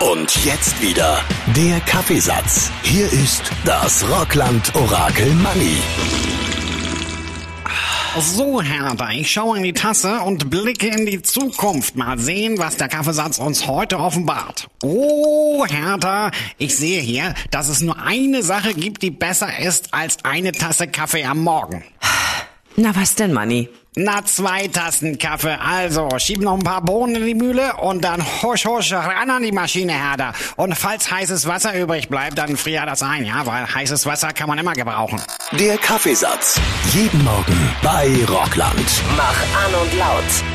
Und jetzt wieder der Kaffeesatz. Hier ist das Rockland-Orakel Manni. So, Hertha, ich schaue in die Tasse und blicke in die Zukunft. Mal sehen, was der Kaffeesatz uns heute offenbart. Oh, Hertha, ich sehe hier, dass es nur eine Sache gibt, die besser ist als eine Tasse Kaffee am Morgen. Na, was denn, Manni? Na, 2 Tassen Kaffee. Also, schieb noch ein paar Bohnen in die Mühle und dann husch, ran an die Maschine, Hertha. Und falls heißes Wasser übrig bleibt, dann frier das ein, ja? Weil heißes Wasser kann man immer gebrauchen. Der Kaffeesatz. Jeden Morgen bei Rockland. Mach an und laut.